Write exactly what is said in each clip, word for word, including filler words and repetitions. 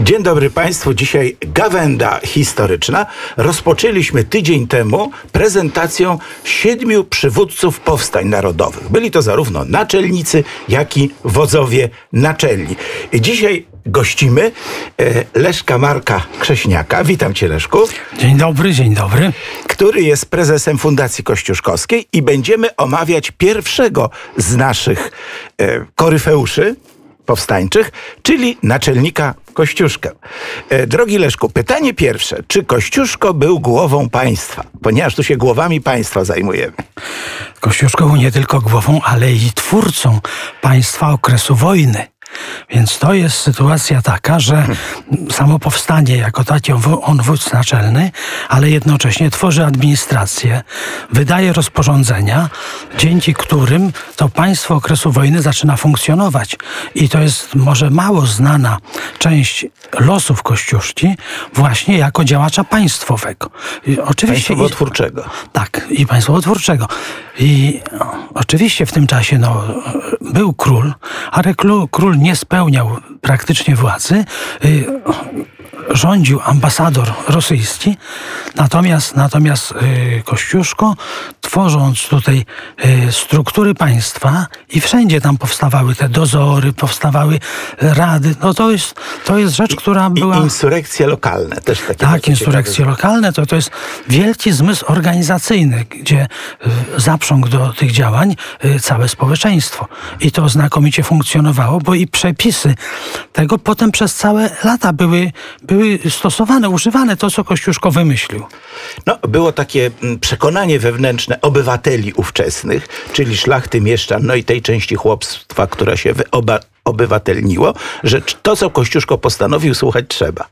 Dzień dobry Państwu. Dzisiaj gawęda historyczna. Rozpoczęliśmy tydzień temu prezentacją siedmiu przywódców powstań narodowych. Byli to zarówno naczelnicy, jak i wodzowie naczelni. Dzisiaj gościmy Leszka Marka Krześniaka. Witam Cię, Leszku. Dzień dobry, dzień dobry. Który jest prezesem Fundacji Kościuszkowskiej i będziemy omawiać pierwszego z naszych e, koryfeuszy powstańczych, czyli naczelnika Kościuszkę. E, drogi Leszku, pytanie pierwsze. Czy Kościuszko był głową państwa? Ponieważ tu się głowami państwa zajmujemy. Kościuszko był nie tylko głową, ale i twórcą państwa okresu wojny. Więc to jest sytuacja taka, że samo powstanie jako taki on wódz naczelny, ale jednocześnie tworzy administrację, wydaje rozporządzenia, dzięki którym to państwo okresu wojny zaczyna funkcjonować. I to jest może mało znana część losów Kościuszki właśnie jako działacza państwowego. I oczywiście państwowotwórczego. I, tak, i państwowotwórczego. I no, oczywiście w tym czasie no, był król, ale król, król nie spełniał praktycznie władzy. Y, rządził ambasador rosyjski, natomiast, natomiast y, Kościuszko, tworząc tutaj y, struktury państwa i wszędzie tam powstawały te dozory, powstawały rady, no to jest, to jest rzecz, która była... I insurekcje lokalne też takie. Tak, insurekcje lokalne, to, to jest wielki zmysł organizacyjny, gdzie y, zaprzągł do tych działań y, całe społeczeństwo. I to znakomicie funkcjonowało, bo i przepisy tego potem przez całe lata były, były stosowane, używane, to co Kościuszko wymyślił. No, było takie przekonanie wewnętrzne obywateli ówczesnych, czyli szlachty, mieszczan, no i tej części chłopstwa, która się wyoba, obywatelniło, że to, co Kościuszko postanowił, słuchać trzeba.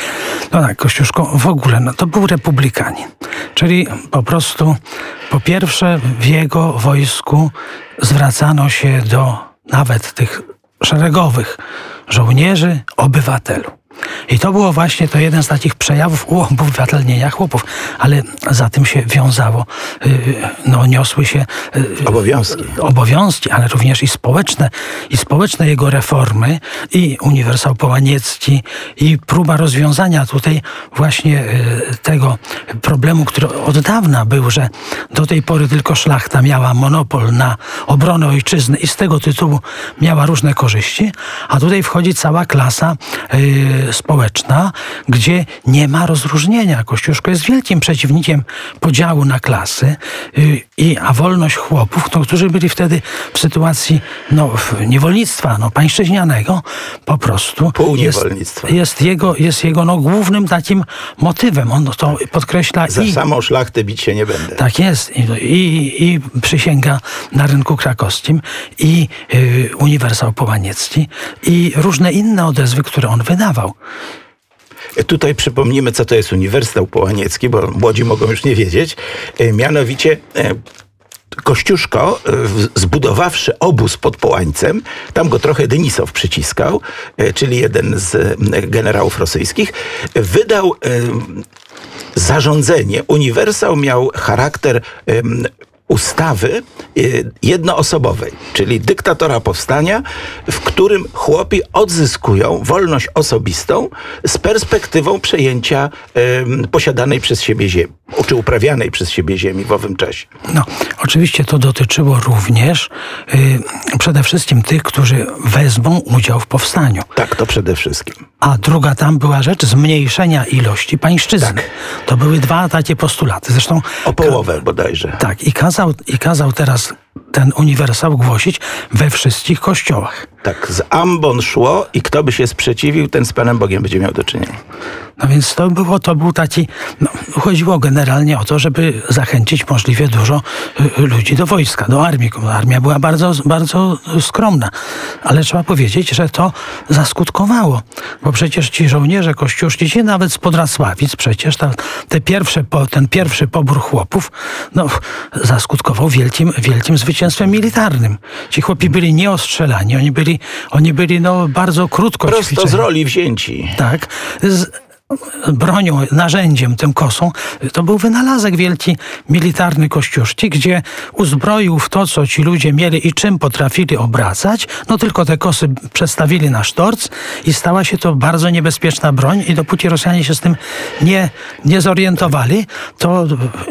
No tak, Kościuszko w ogóle, no to był republikanin. Czyli po prostu, po pierwsze w jego wojsku zwracano się do nawet tych szeregowych żołnierzy, obywatelu. I to było właśnie to jeden z takich przejawów uobywatelnienia chłopów, ale za tym się wiązało, no niosły się obowiązki, obowiązki, ale również i społeczne, i społeczne jego reformy, i uniwersał połaniecki, i próba rozwiązania tutaj właśnie tego problemu, który od dawna był, że do tej pory tylko szlachta miała monopol na obronę ojczyzny i z tego tytułu miała różne korzyści, a tutaj wchodzi cała klasa społeczna, gdzie nie ma rozróżnienia. Kościuszko jest wielkim przeciwnikiem podziału na klasy, i, a wolność chłopów, no, którzy byli wtedy w sytuacji no, niewolnictwa no, pańszczyźnianego, po prostu półniewolnictwa. Jest, jest jego, jest jego no, głównym takim motywem. On to podkreśla. Za i, samą szlachtę bić się nie będę. Tak jest. I, i, i przysięga na rynku krakowskim, i y, uniwersał połaniecki, i różne inne odezwy, które on wydawał. Tutaj przypomnimy, co to jest Uniwersytet Połaniecki, bo młodzi mogą już nie wiedzieć. Mianowicie Kościuszko, zbudowawszy obóz pod Połańcem, tam go trochę Denisow przyciskał, czyli jeden z generałów rosyjskich, wydał zarządzenie. Uniwersał miał charakter ustawy jednoosobowej, czyli dyktatora powstania, w którym chłopi odzyskują wolność osobistą z perspektywą przejęcia um, posiadanej przez siebie ziemi, czy uprawianej przez siebie ziemi w owym czasie. No, oczywiście to dotyczyło również y, przede wszystkim tych, którzy wezmą udział w powstaniu. Tak, to przede wszystkim. A druga tam była rzecz zmniejszenia ilości pańszczyzny. Tak. To były dwa takie postulaty. Zresztą o połowę bodajże. Tak, i kazał, i kazał teraz ten uniwersał głosić we wszystkich kościołach. Tak, z ambon szło i kto by się sprzeciwił, ten z Panem Bogiem będzie miał do czynienia. No więc to było, to był taki, no, chodziło generalnie o to, żeby zachęcić możliwie dużo y, ludzi do wojska, do armii. Armia była bardzo, bardzo skromna, ale trzeba powiedzieć, że to zaskutkowało, bo przecież ci żołnierze kościuszki, ci nawet z Podrasławic, przecież ta, te pierwsze, po, ten pierwszy pobór chłopów, no, zaskutkował wielkim, wielkim zwycięstwem militarnym. Ci chłopi byli nieostrzelani, oni byli, oni byli no, bardzo krótko prosto ćwiczeni. z roli wzięci. Tak. Z, bronią, narzędziem, tym kosą, to był wynalazek wielki militarny Kościuszki, gdzie uzbroił w to, co ci ludzie mieli i czym potrafili obracać, no tylko te kosy przestawili na sztorc i stała się to bardzo niebezpieczna broń i dopóki Rosjanie się z tym nie, nie zorientowali, to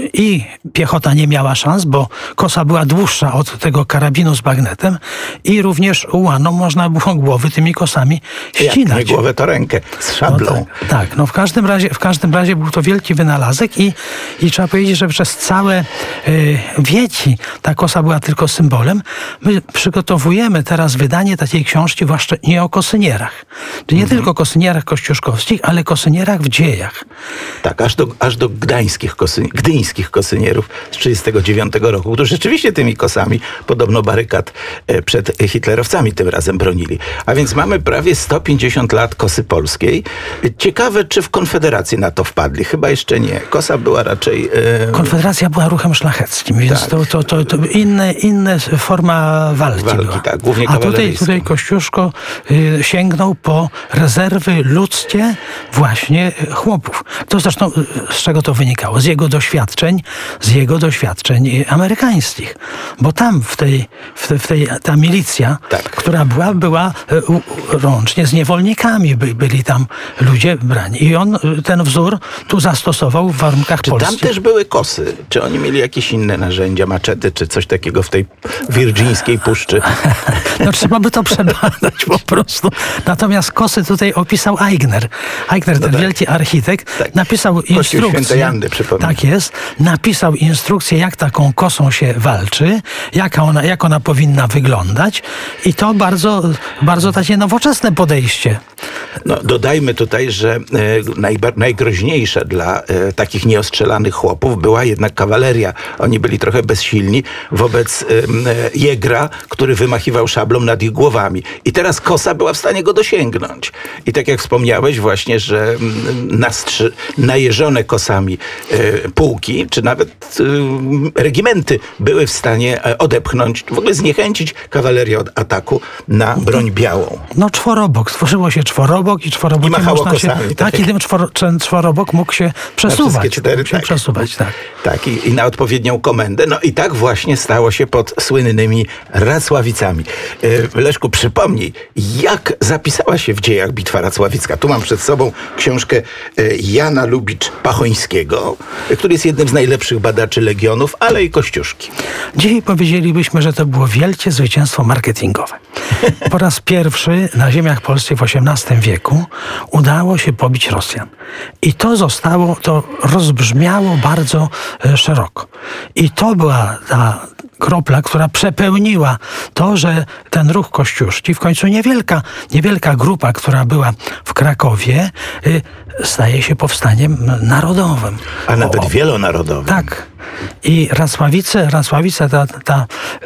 i piechota nie miała szans, bo kosa była dłuższa od tego karabinu z bagnetem i również ułaną można było głowy tymi kosami ścinać. Jak nie głowę, to rękę z szablą. No tak, tak, no w każdym razie, w każdym razie był to wielki wynalazek i, i trzeba powiedzieć, że przez całe y, wieki ta kosa była tylko symbolem. My przygotowujemy teraz wydanie takiej książki właśnie nie o kosynierach. Czyli nie Mhm. tylko kosynierach kościuszkowskich, ale kosynierach w dziejach. Tak, aż do, aż do gdańskich kosy, gdyńskich kosynierów z tysiąc dziewięćset trzydziestego dziewiątego roku, którzy rzeczywiście tymi kosami podobno barykad e, przed hitlerowcami tym razem bronili. A więc mamy prawie sto pięćdziesiąt lat kosy polskiej. Ciekawe, czy w Konfederacji na to wpadli. Chyba jeszcze nie. Kosa była raczej... E... Konfederacja była ruchem szlacheckim, więc Tak. to, to, to, to inne, inne forma walki, Walki, była. tak, głównie A tutaj, kawaleryjską. tutaj Kościuszko y, sięgnął po rezerwy ludzkie właśnie y, chłopów. To zresztą y, z czego to wynikało? Z jego doświadczeń, z jego doświadczeń y, amerykańskich. Bo tam w tej, w tej, w tej ta milicja, Tak. która była, była y, u, łącznie z niewolnikami, by, byli tam ludzie brani. I on y, ten wzór tu zastosował w warunkach Czy polskich. tam też były kosy? Czy oni mieli jakieś inne narzędzia, maczety, czy coś takiego w tej wirgińskiej puszczy? No trzeba by to przebadać po prostu. Natomiast kosy tutaj opisał Aigner. Aigner, ten tak. wielki architekt, Tak. napisał Kościół instrukcję. Świętej Anny, przypomnę. Tak jest. Napisał instrukcję, jak taką kosą się walczy, jaka ona, jak ona powinna wyglądać. I to bardzo, bardzo takie nowoczesne podejście. No, dodajmy tutaj, że e, najba- najgroźniejsza dla e, takich nieostrzelanych chłopów była jednak kawaleria. Oni byli trochę bezsilni wobec e, e, jegra, który wymachiwał szablą nad ich głowami. I teraz kosa była w stanie go dosięgnąć. I tak jak wspomniałeś właśnie, że mm, nastrzy- najeżone kosami e, pułki, czy nawet e, regimenty były w stanie e, odepchnąć, w ogóle zniechęcić kawalerię od ataku na broń białą. No czworobok. Stworzyło się czworobok i czworobokiem I machało można się... kosami, Tak, tak. i tym czworo, ten czworobok mógł się przesuwać. wszystkie cztery, mógł się tak. przesuwać, tak. Tak, i, i na odpowiednią komendę. No i tak właśnie stało się pod słynnymi Racławicami. E, Leszku, przypomnij, jak zapisała się w dziejach bitwa racławicka? Tu mam przed sobą książkę e, Jana Lubicz-Pachońskiego, e, który jest jednym z najlepszych badaczy Legionów, ale i Kościuszki. Dzisiaj powiedzielibyśmy, że to było wielkie zwycięstwo marketingowe. Po raz pierwszy na ziemiach polskich w osiemnastym wieku udało się pobić Rosjan. I to zostało, to rozbrzmiało bardzo e, szeroko. I to była ta kropla, która przepełniła to, że ten ruch Kościuszki, w końcu niewielka, niewielka grupa, która była w Krakowie, y, staje się powstaniem narodowym. A nawet O, wielonarodowym. tak. I Racławice, Racławice, ta, ta,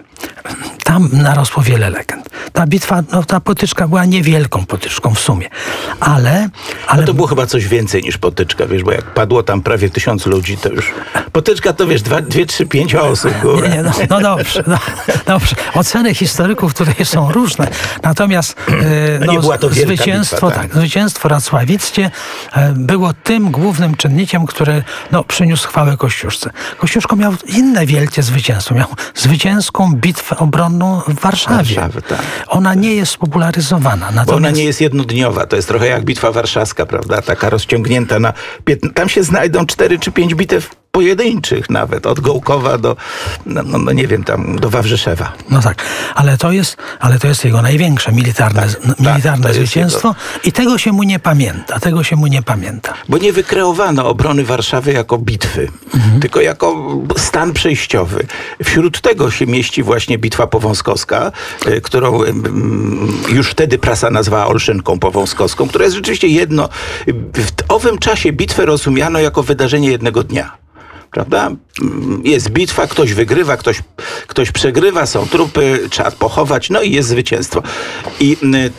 tam narosło wiele legend. Ta bitwa, no, ta potyczka była niewielką potyczką w sumie. Ale... ale No to było chyba coś więcej niż potyczka, wiesz, bo jak padło tam prawie tysiąc ludzi, to już potyczka to wiesz, dwa, dwie, trzy, pięć osób. Góra. Nie, nie, no, no dobrze, no, dobrze. Oceny historyków tutaj są różne. Natomiast e, No nie była to wielka zwycięstwo, bitwa, tak. tak, zwycięstwo racławickie e, było tym głównym czynnikiem, który no, przyniósł chwałę Kościuszce. Kościuszko miał inne wielkie zwycięstwo. Miał zwycięską bitwę obronną w Warszawie. Warszawy, tak. Ona nie jest popularyzowana. Natomiast... Bo ona nie jest jednodniowa. To jest trochę jak Bitwa Warszawska, prawda? Taka rozciągnięta na... piętna Tam się znajdą cztery czy pięć bitew pojedynczych nawet. Od Gołkowa do, no, no, no nie wiem, tam do Wawrzyszewa. No tak, ale to jest, ale to jest jego największe militarne, Tak, militarne tak, to jest zwycięstwo i tego się mu nie pamięta, tego się mu nie pamięta. Bo nie wykreowano obrony Warszawy jako bitwy, Mhm. tylko jako stan przejściowy. Wśród tego się mieści właśnie Bitwa Powązkowska, y, którą y, y, już wtedy prasa nazwała Olszynką Powązkowską, która jest rzeczywiście jedno... W owym czasie bitwę rozumiano jako wydarzenie jednego dnia. Prawda? jest bitwa, ktoś wygrywa, ktoś, ktoś przegrywa, są trupy, trzeba pochować, no i jest zwycięstwo. I,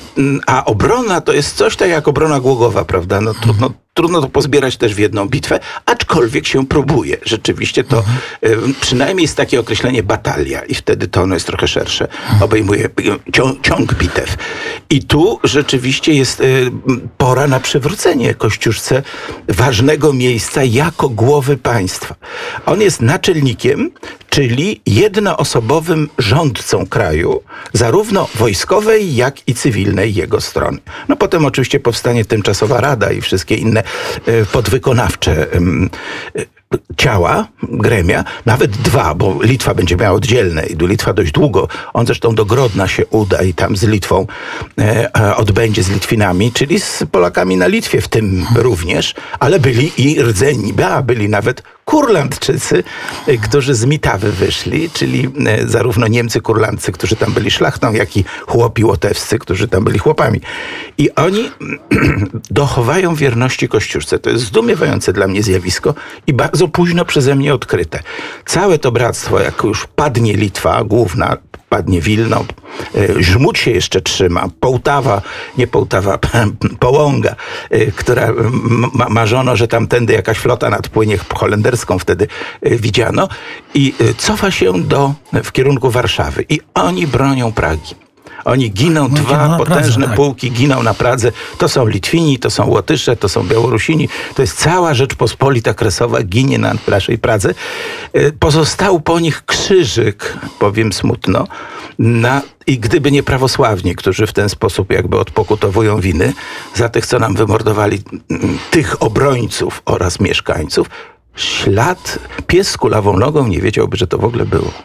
a obrona to jest coś tak jak obrona Głogowa, prawda? No trudno, trudno to pozbierać też w jedną bitwę, aczkolwiek się próbuje. Rzeczywiście to mhm. przynajmniej jest takie określenie batalia i wtedy to ono jest trochę szersze. Obejmuje ciąg, ciąg bitew. I tu rzeczywiście jest pora na przywrócenie Kościuszce ważnego miejsca jako głowy państwa. On jest naczelnikiem, czyli jednoosobowym rządcą kraju, zarówno wojskowej, jak i cywilnej jego strony. No potem oczywiście powstanie tymczasowa rada i wszystkie inne y, podwykonawcze y, ciała, gremia, nawet dwa, bo Litwa będzie miała oddzielne i do Litwa dość długo. On zresztą do Grodna się uda i tam z Litwą e, odbędzie z Litwinami, czyli z Polakami na Litwie w tym również, ale byli i rdzenni, ba, byli nawet Kurlandczycy, e, którzy z Mitawy wyszli, czyli e, zarówno Niemcy kurlandcy, którzy tam byli szlachtą, jak i chłopi łotewscy, którzy tam byli chłopami. I oni dochowają wierności Kościuszce. To jest zdumiewające dla mnie zjawisko i bardzo późno przeze mnie odkryte. Całe to bractwo, jak już padnie Litwa główna, padnie Wilno, Żmud się jeszcze trzyma, Połtawa, nie Połtawa, Połąga, która ma, marzono, że tamtędy jakaś flota nadpłynie, holenderską wtedy widziano, i cofa się do, w kierunku Warszawy. I oni bronią Pragi. Oni giną, Oni dwa giną potężne Pradze, tak. pułki giną na Pradze. To są Litwini, to są Łotysze, to są Białorusini. To jest cała Rzeczpospolita Kresowa ginie na naszej Pradze. Pozostał po nich krzyżyk, powiem smutno, na, i gdyby nie prawosławni, którzy w ten sposób jakby odpokutowują winy za tych, co nam wymordowali tych obrońców oraz mieszkańców, ślad, pies z kulawą nogą nie wiedziałby, że to w ogóle było.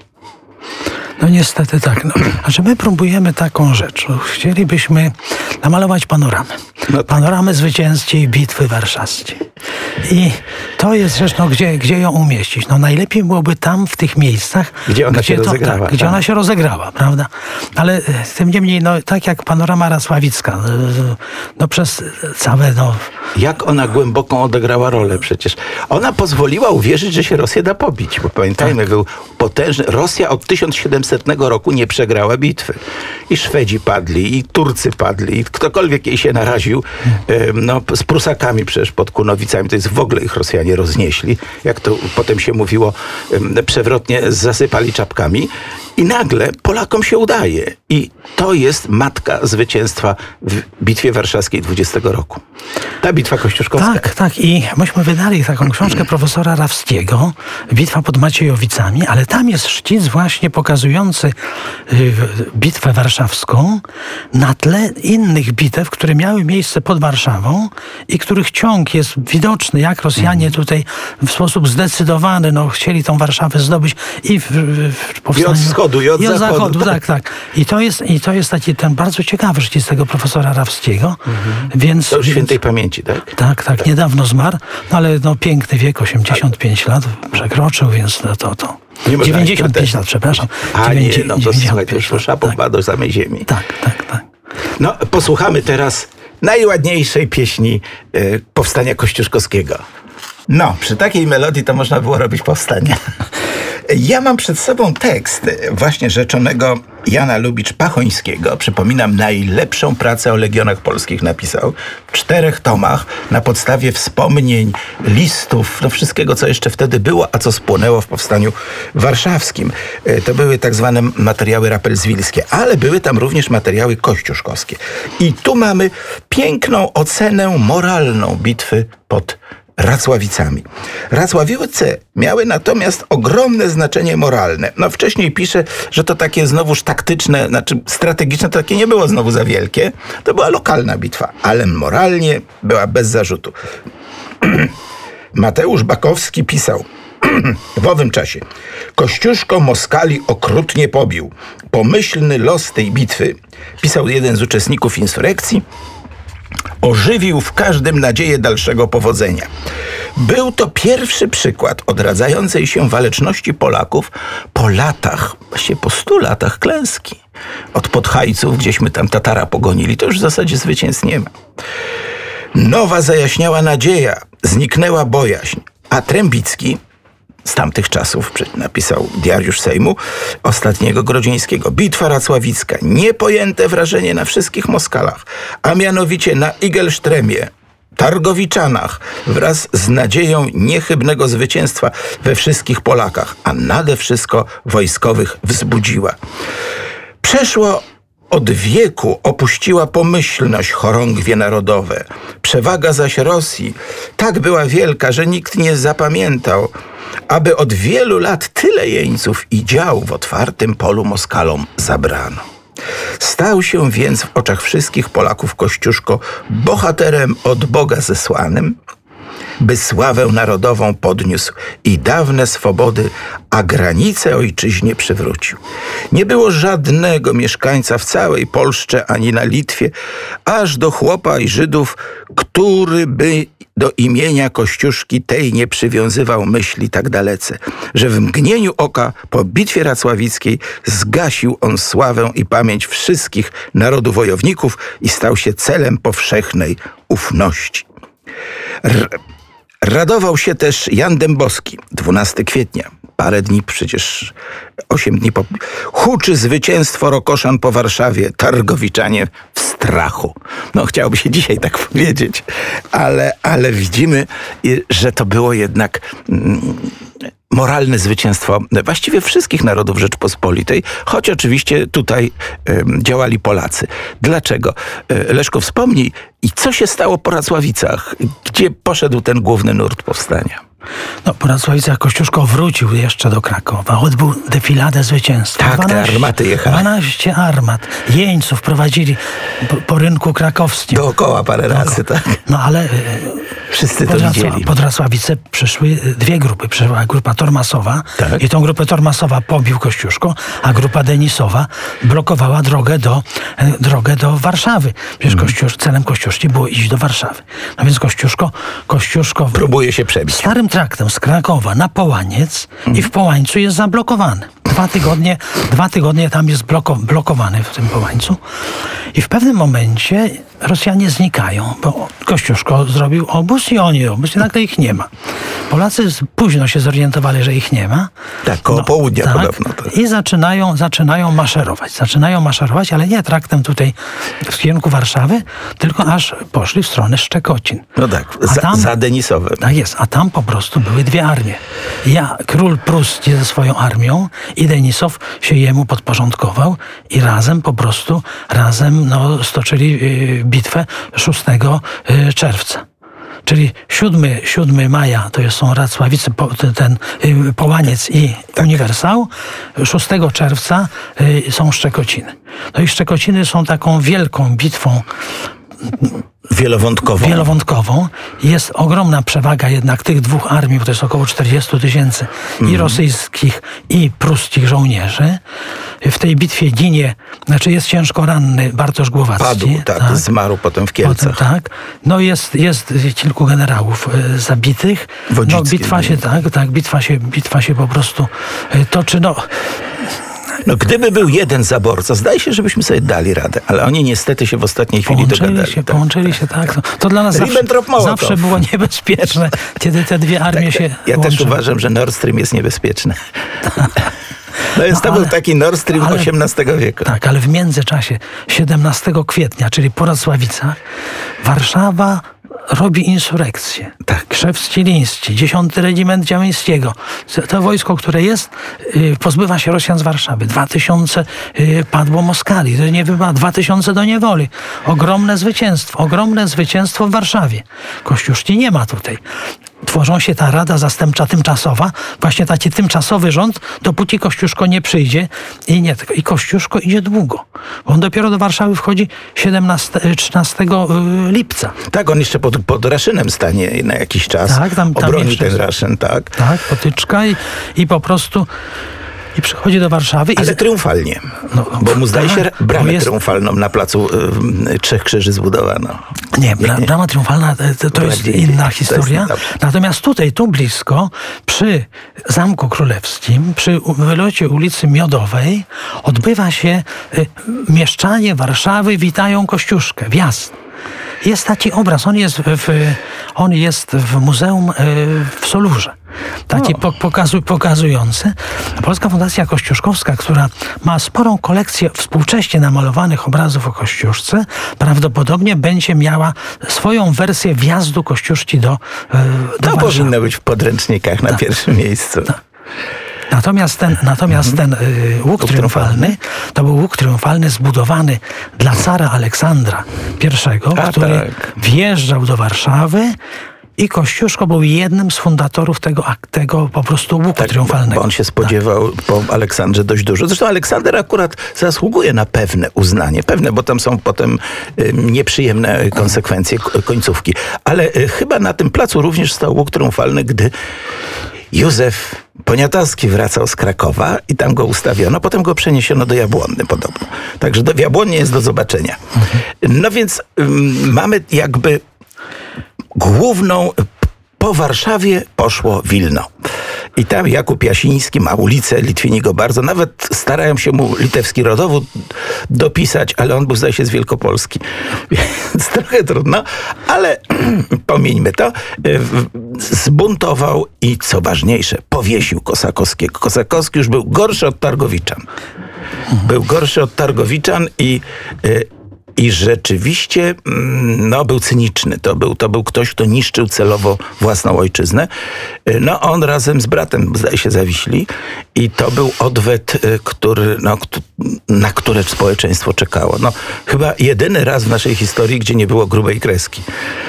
No niestety tak. No, a że my próbujemy taką rzecz. Chcielibyśmy namalować panoramę. No tak. Panoramę zwycięskiej bitwy warszawskiej. I to jest rzecz, no, gdzie, gdzie ją umieścić. No najlepiej byłoby tam, w tych miejscach, gdzie ona się to, rozegrała. Tak, gdzie tak. ona się rozegrała, prawda? Ale tym niemniej, no tak jak panorama Racławicka, no przez całe, no... Jak ona głęboką odegrała rolę przecież. Ona pozwoliła uwierzyć, że się Rosję da pobić, bo pamiętajmy, tak. był potężny... Rosja od tysiąc siedemsetnego roku nie przegrała bitwy. I Szwedzi padli, i Turcy padli, i ktokolwiek jej się naraził, no z Prusakami przecież pod Kunowicami, to jest w ogóle ich Rosjanie roznieśli, jak to potem się mówiło, przewrotnie zasypali czapkami. I nagle Polakom się udaje. I to jest matka zwycięstwa w Bitwie Warszawskiej dwudziestego roku. Ta bitwa kościuszkowska. Tak, tak. I myśmy wydali taką książkę profesora Rawskiego, Bitwa pod Maciejowicami, ale tam jest szkic właśnie pokazujący bitwę warszawską na tle innych bitew, które miały miejsce pod Warszawą i których ciąg jest widoczny, jak Rosjanie tutaj w sposób zdecydowany no, chcieli tą Warszawę zdobyć i w, w, w powstaniu... I od wschodu, i od I od zachodu. zachodu, tak, tak. I to jest, i to jest taki ten bardzo ciekawy szkic tego profesora Rawskiego. Mhm. Więc, to już więc, świętej pamięci, tak? Tak, tak, tak. Niedawno zmarł, no, ale no, piękny wiek, osiemdziesiąt pięć lat przekroczył, więc no, to... to dziewięćdziesiąt pięć lat, przepraszam. A nie, no to słuchaj, to już szapą tak. do samej ziemi. Tak, tak, tak. No, posłuchamy teraz najładniejszej pieśni y, Powstania Kościuszkowskiego. No, przy takiej melodii to można było robić powstanie. Ja mam przed sobą tekst właśnie rzeczonego Jana Lubicz-Pachońskiego. Przypominam, najlepszą pracę o Legionach Polskich napisał w czterech tomach na podstawie wspomnień, listów, no wszystkiego, co jeszcze wtedy było, a co spłonęło w Powstaniu Warszawskim. To były tak zwane materiały rapelzwilskie, ale były tam również materiały kościuszkowskie. I tu mamy piękną ocenę moralną bitwy pod Racławicami. Racławice miały natomiast ogromne znaczenie moralne. No wcześniej pisze, że to takie znowuż taktyczne, znaczy strategiczne, to takie nie było znowu za wielkie. To była lokalna bitwa, ale moralnie była bez zarzutu. Mateusz Bakowski pisał w owym czasie: Kościuszko Moskali okrutnie pobił. Pomyślny los tej bitwy, pisał jeden z uczestników insurekcji, ożywił w każdym nadzieję dalszego powodzenia. Był to pierwszy przykład odradzającej się waleczności Polaków po latach, właściwie po stu latach klęski. Od Podhajców, gdzieśmy tam Tatara pogonili, to już w zasadzie zwycięstw nie ma. Nowa zajaśniała nadzieja, zniknęła bojaźń, a Trębicki, z tamtych czasów, napisał diariusz Sejmu ostatniego Grodzińskiego. Bitwa racławicka, niepojęte wrażenie na wszystkich Moskalach, a mianowicie na Igelsztremie, Targowiczanach, wraz z nadzieją niechybnego zwycięstwa we wszystkich Polakach, a nade wszystko wojskowych wzbudziła. Przeszło od wieku opuściła pomyślność chorągwie narodowe. Przewaga zaś Rosji tak była wielka, że nikt nie zapamiętał, aby od wielu lat tyle jeńców i dział w otwartym polu Moskalom zabrano. Stał się więc w oczach wszystkich Polaków Kościuszko bohaterem od Boga zesłanym, by sławę narodową podniósł i dawne swobody, a granice ojczyźnie przywrócił. Nie było żadnego mieszkańca w całej Polsce ani na Litwie, aż do chłopa i Żydów, który by do imienia Kościuszki tej nie przywiązywał myśli tak dalece, że w mgnieniu oka po bitwie racławickiej zgasił on sławę i pamięć wszystkich narodu wojowników i stał się celem powszechnej ufności. R- Radował się też Jan Dębowski, dwunastego kwietnia, parę dni przecież, osiem dni po... Huczy zwycięstwo Rokoszan po Warszawie, Targowiczanie w strachu. No chciałoby się dzisiaj tak powiedzieć, ale, ale widzimy, że to było jednak mm, moralne zwycięstwo właściwie wszystkich narodów Rzeczpospolitej, choć oczywiście tutaj y, działali Polacy. Dlaczego? Y, Leszko, wspomnij, i co się stało po Racławicach? Gdzie poszedł ten główny nurt powstania? No, po Racławicach Kościuszko wrócił jeszcze do Krakowa. Odbył defiladę zwycięstwa. Tak, te armaty jechały. dwanaście armat. Jeńców prowadzili po, po rynku krakowskim. Dookoła parę razy, tak? No ale wszyscy to pod, widzieli. Pod Racławice przyszły dwie grupy. Przyszła grupa Tormasowa Tak. i tą grupę Tormasowa pobił Kościuszko, a grupa Denisowa blokowała drogę do, drogę do Warszawy. Przecież Mhm. Kościusz, celem Kościuszki było iść do Warszawy. No więc Kościuszko, Kościuszko Próbuje się przebić. starym traktem z Krakowa na Połaniec i w Połańcu jest zablokowany. Dwa tygodnie, dwa tygodnie tam jest bloko, blokowany w tym Połańcu. I w pewnym momencie Rosjanie znikają, bo Kościuszko zrobił obóz i oni obóz i nagle ich nie ma. Polacy z- późno się zorientowali, że ich nie ma. Tak, koło południa podobno. To. I zaczynają, zaczynają maszerować. Zaczynają maszerować, ale nie traktem tutaj w kierunku Warszawy, tylko aż poszli w stronę Szczekocin. No tak, A za, tam- za Denisowem. Tak jest, a tam po prostu były dwie armie. Ja, król pruski ze swoją armią i Denisow się jemu podporządkował i razem po prostu, razem no, stoczyli y, bitwę szóstego y, czerwca. Czyli siódmego maja to jest, są Racławice, po, ten, ten y, Połaniec i Uniwersał. szóstego czerwca y, są Szczekociny. No i Szczekociny są taką wielką bitwą Wielowątkową. wielowątkową. Jest ogromna przewaga jednak tych dwóch armii, bo to jest około czterdziestu tysięcy i rosyjskich, i pruskich żołnierzy. W tej bitwie ginie, znaczy jest ciężko ranny Bartosz Głowacki. Padł, tak, zmarł potem w Kielcach. Potem, tak. No jest, jest kilku generałów e, zabitych. No Wodzicki, bitwa się, nie? tak, tak, bitwa się, bitwa się po prostu e, toczy. No, No gdyby był jeden zaborca, zdaje się, żebyśmy sobie dali radę, ale oni niestety się w ostatniej chwili Połączyli dogadali. się, tak. połączyli się, tak. To, to dla nas zawsze, Ribbentrop-Mołotow. zawsze było niebezpieczne, kiedy te dwie armie się Ja też łączyły. uważam, że Nord Stream jest niebezpieczny. No więc No, to ale- był taki Nord Stream ale- osiemnastego wieku. Tak, ale w międzyczasie siedemnastego kwietnia, czyli po Racławicach, Warszawa robi insurekcję. Tak. Krzew Ciliński, dziesiąty Regiment Działyńskiego. To wojsko, które jest, y, pozbywa się Rosjan z Warszawy. Dwa tysiące y, padło Moskali. To nie wypada. Dwa tysiące do niewoli. Ogromne zwycięstwo. Ogromne zwycięstwo w Warszawie. Kościuszki nie ma tutaj. Tworzą się ta Rada Zastępcza Tymczasowa. Właśnie taki tymczasowy rząd, dopóki Kościuszko nie przyjdzie. I nie tylko. I Kościuszko idzie długo. Bo on dopiero do Warszawy wchodzi siedemnastego, trzynastego lipca. Tak, on jeszcze pod, pod Raszynem stanie na jakiś czas. Tak, tam- tam Obroni jeszcze ten jest. Raszyn, tak. Tak, potyczka i, i po prostu i przychodzi do Warszawy. Ale i triumfalnie. No, bo mu zdaje się tak, bramę bo jest- triumfalną na placu y, Trzech Krzyży zbudowano. Nie, bra, brama triumfalna to, to Dobra, jest gdzie inna indziej. To historia. jest- dobrze. Natomiast tutaj, tu blisko, przy Zamku Królewskim, przy u- wylocie ulicy Miodowej, odbywa się y, mieszczanie Warszawy witają Kościuszkę, wjazd. Jest taki obraz, on jest w, w, on jest w muzeum y, w Solurze. Taki O. po, pokazu, pokazujący. Polska Fundacja Kościuszkowska, która ma sporą kolekcję współcześnie namalowanych obrazów o Kościuszce, prawdopodobnie będzie miała swoją wersję wjazdu Kościuszki do, e, do To Warszawy. powinno być w podręcznikach na pierwszym miejscu. Natomiast ten, natomiast ten y, łuk triumfalny to był łuk triumfalny zbudowany dla cara Aleksandra I, A, który tak. wjeżdżał do Warszawy i Kościuszko był jednym z fundatorów tego, ak- tego po prostu łuku Tak, bo, triumfalnego. bo on się spodziewał po Aleksandrze dość dużo. Zresztą Aleksander akurat zasługuje na pewne uznanie. Pewne, bo tam są potem y, nieprzyjemne konsekwencje k- końcówki. Ale y, chyba na tym placu również stał łuk triumfalny, gdy Józef Poniatowski wracał z Krakowa i tam go ustawiono. Potem go przeniesiono do Jabłonny podobno. Także do, w Jabłonnie jest do zobaczenia. No więc ym, mamy jakby główną, po Warszawie poszło Wilno. I tam Jakub Jasiński ma ulicę, Litwini go bardzo, nawet starają się mu litewski rodowód dopisać, ale on był, zdaje się, z Wielkopolski. Więc trochę trudno, ale pomieńmy to. Zbuntował i, co ważniejsze, powiesił Kosakowskiego. Kosakowski już był gorszy od Targowiczan. Był gorszy od Targowiczan i... I rzeczywiście no, był cyniczny. To był, to był ktoś, kto niszczył celowo własną ojczyznę. No on razem z bratem, zdaje się, zawiśli. I to był odwet, który, no, na które społeczeństwo czekało. No, chyba jedyny raz w naszej historii, gdzie nie było grubej kreski.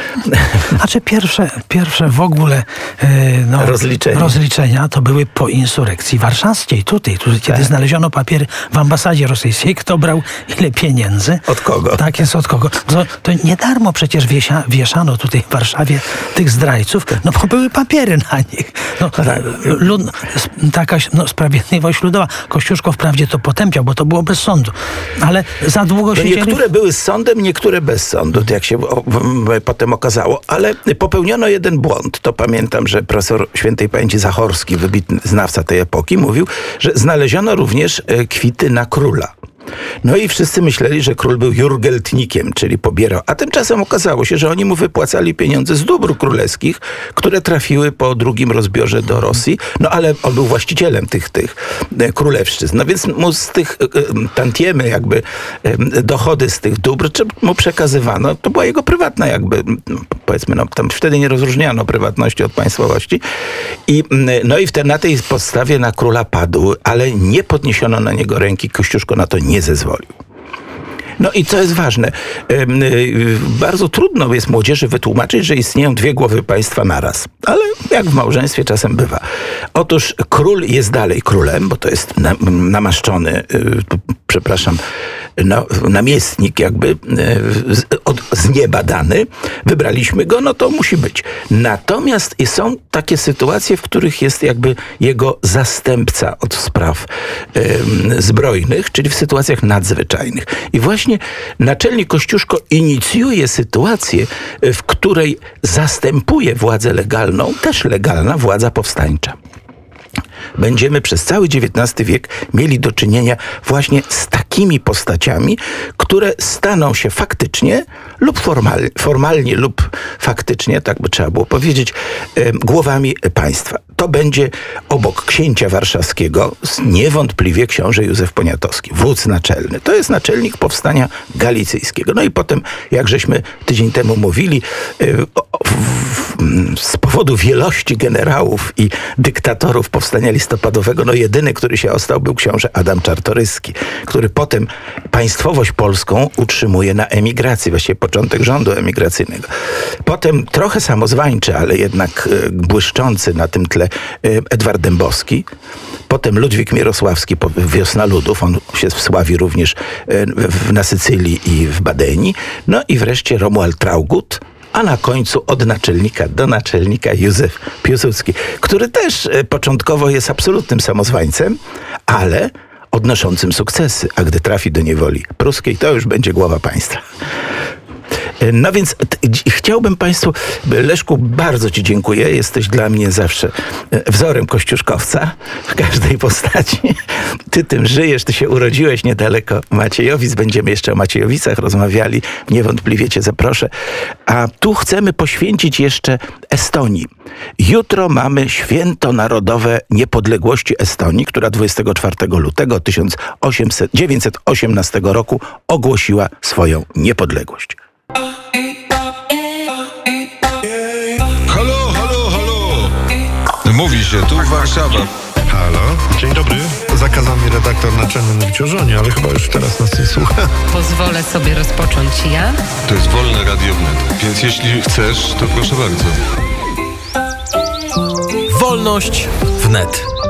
A czy pierwsze, pierwsze w ogóle e, no, Rozliczenia. rozliczenia to były po insurekcji warszawskiej. Tutaj, tu, kiedy Tak. znaleziono papiery w ambasadzie rosyjskiej, kto brał ile pieniędzy. Od kogo? Tak jest, od kogo. To, to nie darmo przecież wiesia, wieszano tutaj w Warszawie tych zdrajców, no bo były papiery na nich. No, lud, taka no, sprawiedliwość ludowa. Kościuszko wprawdzie to potępiał, bo to było bez sądu. Ale za długo No siedzieli... niektóre były z sądem, niektóre bez sądu, jak się o, w, potem okazało. Ale popełniono jeden błąd. To pamiętam, że profesor świętej pamięci Zachorski, wybitny znawca tej epoki, mówił, że znaleziono również e, kwity na króla. No i wszyscy myśleli, że król był jurgeltnikiem, czyli pobierał. A tymczasem okazało się, że oni mu wypłacali pieniądze z dóbr królewskich, które trafiły po drugim rozbiorze do Rosji. No ale on był właścicielem tych, tych królewszczyzn. No więc mu z tych tantiemy, jakby dochody z tych dóbr mu przekazywano. To była jego prywatna jakby, powiedzmy, no tam wtedy nie rozróżniano prywatności od państwowości. I, no i wtedy na tej podstawie na króla padł, ale nie podniesiono na niego ręki. Kościuszko na to nie zezwolił. No i co jest ważne, bardzo trudno jest młodzieży wytłumaczyć, że istnieją dwie głowy państwa naraz. Ale jak w małżeństwie czasem bywa. Otóż król jest dalej królem, bo to jest namaszczony, przepraszam, no, namiestnik jakby z, od, z nieba dany. Wybraliśmy go, no to musi być. Natomiast są takie sytuacje, w których jest jakby jego zastępca od spraw um, zbrojnych, czyli w sytuacjach nadzwyczajnych. I właśnie naczelnik Kościuszko inicjuje sytuację, w której zastępuje władzę legalną, też legalna władza powstańcza. Będziemy przez cały dziewiętnasty wiek mieli do czynienia właśnie z takimi postaciami, które staną się faktycznie lub formalnie, formalnie lub faktycznie, tak by trzeba było powiedzieć, głowami państwa. To będzie obok księcia warszawskiego niewątpliwie książę Józef Poniatowski, wódz naczelny. To jest naczelnik powstania galicyjskiego. No i potem, jak żeśmy tydzień temu mówili, z powodu wielości generałów i dyktatorów powstania listopadowego, no jedyny, który się ostał, był książę Adam Czartoryski, który potem państwowość polską utrzymuje na emigracji, właściwie początek rządu emigracyjnego. Potem trochę samozwańczy, ale jednak błyszczący na tym tle Edward Dębowski. Potem Ludwik Mierosławski, Wiosna Ludów, on się wsławi również na Sycylii i w Badenii. No i wreszcie Romuald Traugott, a na końcu od naczelnika do naczelnika Józef Piłsudski, który też początkowo jest absolutnym samozwańcem, ale odnoszącym sukcesy, a gdy trafi do niewoli pruskiej, to już będzie głowa państwa. No więc t- chciałbym Państwu, Leszku, bardzo Ci dziękuję. Jesteś dla mnie zawsze wzorem kościuszkowca w każdej postaci. Ty tym żyjesz, ty się urodziłeś niedaleko Maciejowic. Będziemy jeszcze o Maciejowicach rozmawiali. Niewątpliwie Cię zaproszę. A tu chcemy poświęcić jeszcze Estonii. Jutro mamy Święto Narodowe Niepodległości Estonii, która dwudziestego czwartego lutego tysiąc dziewięćset osiemnastego roku ogłosiła swoją niepodległość. Halo, halo, halo! Mówi się, tu Warszawa. Halo, dzień dobry. Zakazał mi redaktor naczelny mówić o żonie, ale chyba już teraz nas nie słucha. Pozwolę sobie rozpocząć ja. To jest wolne Radio Wnet, więc jeśli chcesz, to proszę bardzo. Wolność wnet.